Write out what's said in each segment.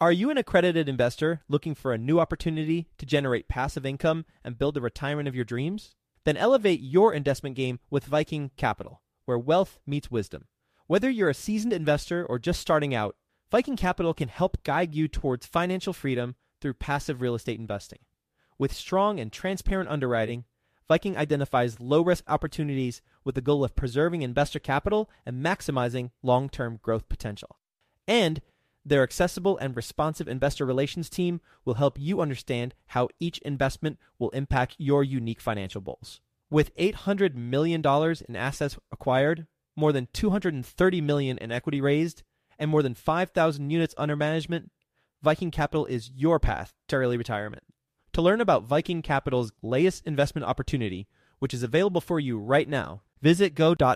Are you an accredited investor looking for a new opportunity to generate passive income and build the retirement of your dreams? Then elevate your investment game with Viking Capital, where wealth meets wisdom. Whether you're a seasoned investor or just starting out, Viking Capital can help guide you towards financial freedom through passive real estate investing. With strong and transparent underwriting, Viking identifies low-risk opportunities with the goal of preserving investor capital and maximizing long-term growth potential. And their accessible and responsive investor relations team will help you understand how each investment will impact your unique financial goals. With $800 million in assets acquired, more than $230 million in equity raised, and more than 5,000 units under management, Viking Capital is your path to early retirement. To learn about Viking Capital's latest investment opportunity, which is available for you right now, visit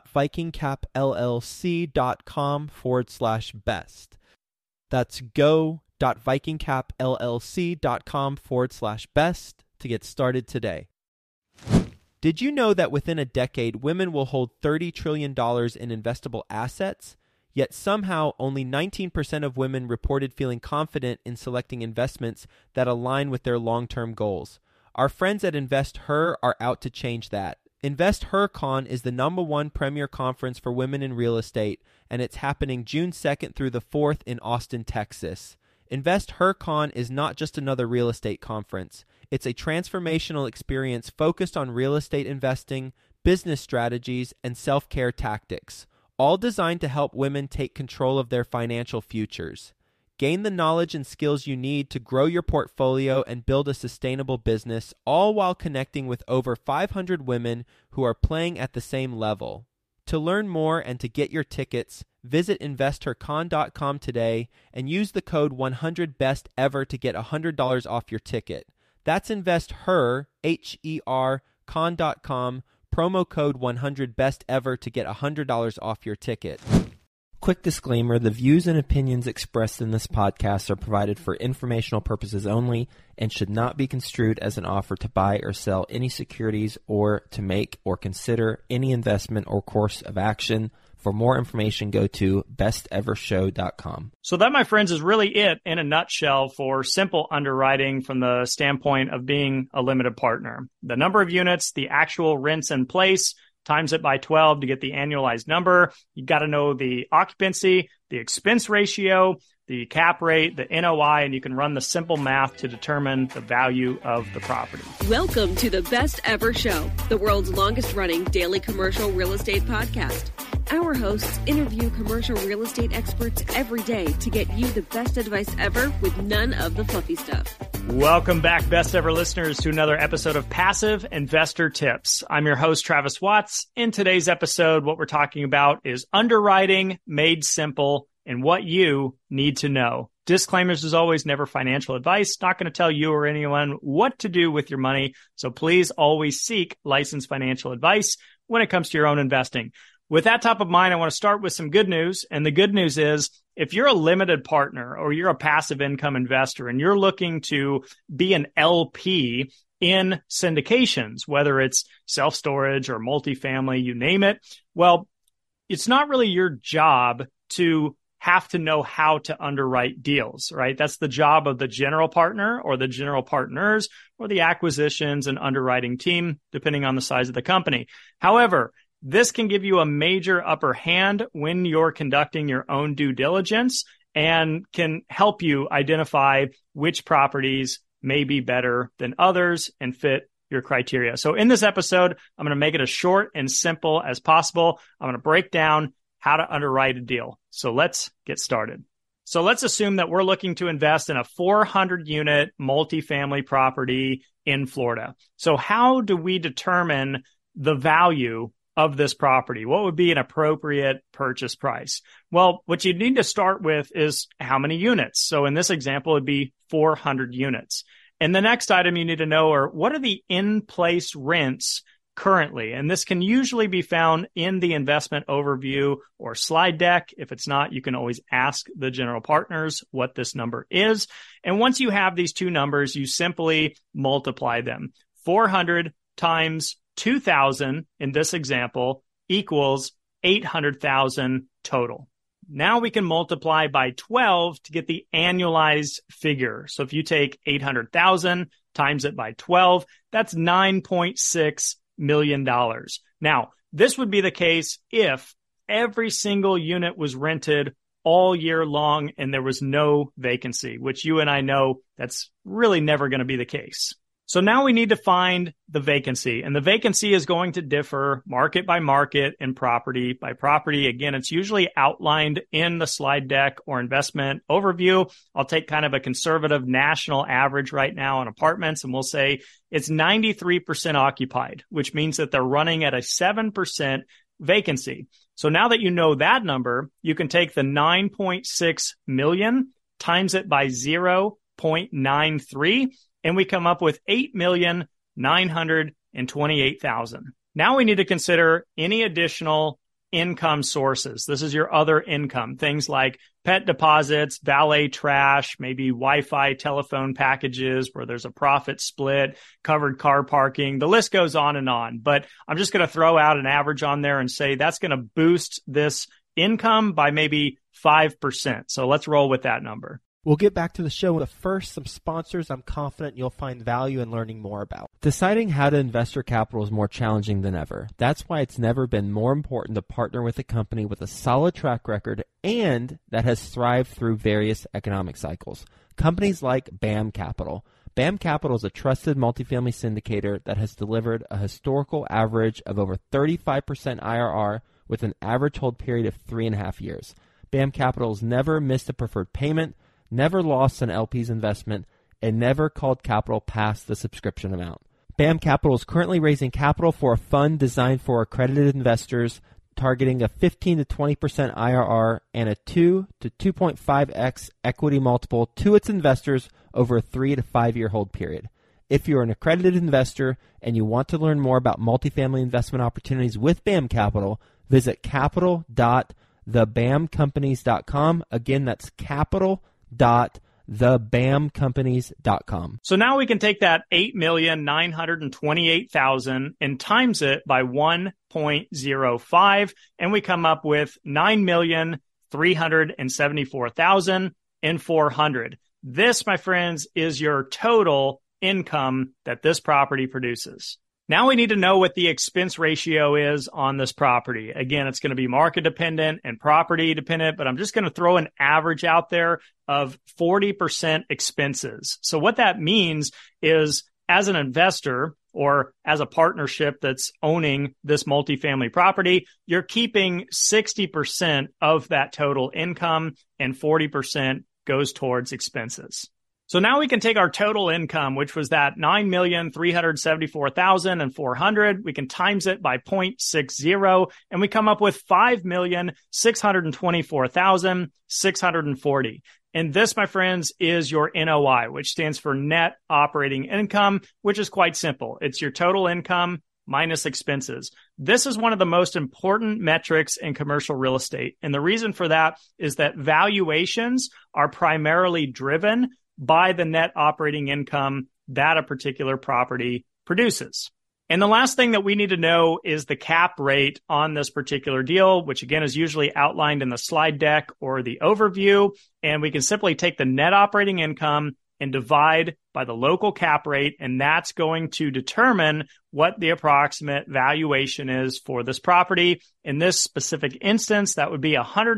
go.vikingcapllc.com/best. That's go.vikingcapllc.com/best to get started today. Did you know that within a decade, women will hold $30 trillion in investable assets? Yet somehow only 19% of women reported feeling confident in selecting investments that align with their long-term goals. Our friends at InvestHer are out to change that. InvestHerCon is the #1 premier conference for women in real estate, and it's happening June 2nd through the 4th in Austin, Texas. InvestHerCon is not just another real estate conference. It's a transformational experience focused on real estate investing, business strategies, and self-care tactics, all designed to help women take control of their financial futures. Gain the knowledge and skills you need to grow your portfolio and build a sustainable business, all while connecting with over 500 women who are playing at the same level. To learn more and to get your tickets, visit InvestHerCon.com today and use the code 100BESTEVER to get $100 off your ticket. That's InvestHer, H-E-R, con.com, promo code 100BESTEVER to get $100 off your ticket. Quick disclaimer, the views and opinions expressed in this podcast are provided for informational purposes only and should not be construed as an offer to buy or sell any securities or to make or consider any investment or course of action. For more information, go to bestevershow.com. So that, my friends, is really it in a nutshell for simple underwriting from the standpoint of being a limited partner. The number of units, the actual rents in place, times it by 12 to get the annualized number. You've got to know the occupancy, the expense ratio, the cap rate, the NOI, and you can run the simple math to determine the value of the property. Welcome to the Best Ever Show, the world's longest running daily commercial real estate podcast. Our hosts interview commercial real estate experts every day to get you the best advice ever with none of the fluffy stuff. Welcome back, best ever listeners, to another episode of Passive Investor Tips. I'm your host, Travis Watts. In today's episode, what we're talking about is underwriting made simple and what you need to know. Disclaimers, as always, never financial advice. Not going to tell you or anyone what to do with your money. So please always seek licensed financial advice when it comes to your own investing. With that top of mind, I want to start with some good news. And the good news is, if you're a limited partner or you're a passive income investor and you're looking to be an LP in syndications, whether it's self-storage or multifamily, you name it, well, it's not really your job to have to know how to underwrite deals, right? That's the job of the general partner or the general partners or the acquisitions and underwriting team, depending on the size of the company. However, this can give you a major upper hand when you're conducting your own due diligence and can help you identify which properties may be better than others and fit your criteria. So in this episode, I'm going to make it as short and simple as possible. I'm going to break down how to underwrite a deal. So let's get started. So let's assume that we're looking to invest in a 400-unit multifamily property in Florida. So how do we determine the value of this property? What would be an appropriate purchase price? Well, what you need to start with is how many units. So in this example, it'd be 400 units. And the next item you need to know are, what are the in-place rents currently? And this can usually be found in the investment overview or slide deck. If it's not, you can always ask the general partners what this number is. And once you have these two numbers, you simply multiply them. 400 times 2,000 in this example equals 800,000 total. Now we can multiply by 12 to get the annualized figure. So if you take 800,000 times it by 12, that's $9.6 million. Now, this would be the case if every single unit was rented all year long and there was no vacancy, which you and I know that's really never going to be the case. So now we need to find the vacancy, and the vacancy is going to differ market by market and property by property. Again, it's usually outlined in the slide deck or investment overview. I'll take kind of a conservative national average right now on apartments, and we'll say it's 93% occupied, which means that they're running at a 7% vacancy. So now that you know that number, you can take the 9.6 million times it by 0.93, and we come up with 8,928,000. Now we need to consider any additional income sources. This is your other income, things like pet deposits, valet trash, maybe Wi-Fi telephone packages where there's a profit split, covered car parking. The list goes on and on, but I'm just going to throw out an average on there and say that's going to boost this income by maybe 5%. So let's roll with that number. We'll get back to the show, but first, some sponsors I'm confident you'll find value in learning more about. Deciding how to invest your capital is more challenging than ever. That's why it's never been more important to partner with a company with a solid track record and that has thrived through various economic cycles. Companies like BAM Capital. BAM Capital is a trusted multifamily syndicator that has delivered a historical average of over 35% IRR with an average hold period of 3.5 years. BAM Capital has never missed a preferred payment, never lost an LP's investment, and never called capital past the subscription amount. BAM Capital is currently raising capital for a fund designed for accredited investors, targeting a 15 to 20% IRR and a 2 to 2.5x equity multiple to its investors over a 3 to 5 year hold period. If you're an accredited investor and you want to learn more about multifamily investment opportunities with BAM Capital, visit capital.thebamcompanies.com. Again, that's capital.thebamcompanies.com. So now we can take that 8,928,000 and times it by 1.05, and we come up with 9,374,400. This, my friends, is your total income that this property produces. Now we need to know what the expense ratio is on this property. Again, it's going to be market dependent and property dependent, but I'm just going to throw an average out there of 40% expenses. So what that means is, as an investor or as a partnership that's owning this multifamily property, you're keeping 60% of that total income and 40% goes towards expenses. So now we can take our total income, which was that 9,374,400. We can times it by 0.60, and we come up with 5,624,640. And this, my friends, is your NOI, which stands for net operating income, which is quite simple. It's your total income minus expenses. This is one of the most important metrics in commercial real estate. And the reason for that is that valuations are primarily driven by the net operating income that a particular property produces. And the last thing that we need to know is the cap rate on this particular deal, which again is usually outlined in the slide deck or the overview. And we can simply take the net operating income and divide by the local cap rate, and that's going to determine what the approximate valuation is for this property. In this specific instance, that would be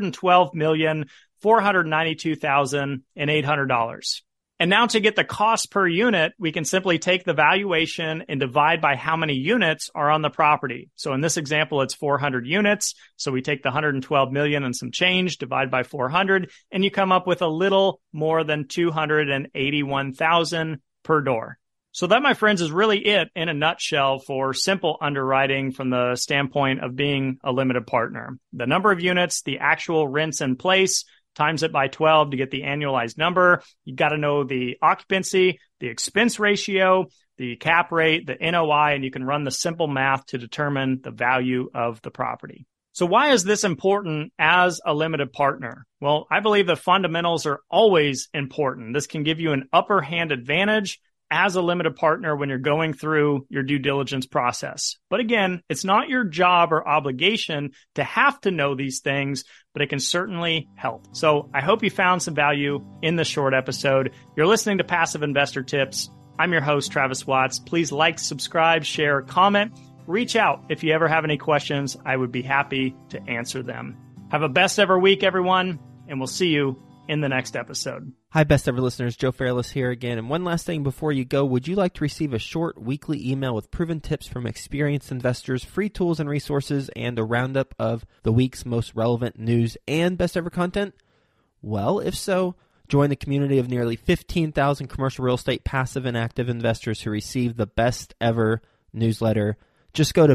$112,492,800. And now to get the cost per unit, we can simply take the valuation and divide by how many units are on the property. So in this example, it's 400 units. So we take the 112 million and some change, divide by 400, and you come up with a little more than 281,000 per door. So that, my friends, is really it in a nutshell for simple underwriting from the standpoint of being a limited partner. The number of units, the actual rents in place, times it by 12 to get the annualized number. You've got to know the occupancy, the expense ratio, the cap rate, the NOI, and you can run the simple math to determine the value of the property. So why is this important as a limited partner? Well, I believe the fundamentals are always important. This can give you an upper hand advantage as a limited partner when you're going through your due diligence process. But again, it's not your job or obligation to have to know these things, but it can certainly help. So I hope you found some value in this short episode. You're listening to Passive Investor Tips. I'm your host, Travis Watts. Please like, subscribe, share, comment. Reach out if you ever have any questions. I would be happy to answer them. Have a best ever week, everyone, and we'll see you in the next episode. Hi, best ever listeners. Joe Fairless here again. And one last thing before you go, would you like to receive a short weekly email with proven tips from experienced investors, free tools and resources, and a roundup of the week's most relevant news and best ever content? Well, if so, join the community of nearly 15,000 commercial real estate passive and active investors who receive the best ever newsletter. Just go to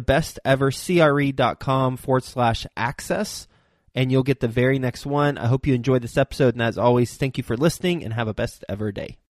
bestevercre.com/access. And you'll get the very next one. I hope you enjoyed this episode. And as always, thank you for listening and have a best ever day.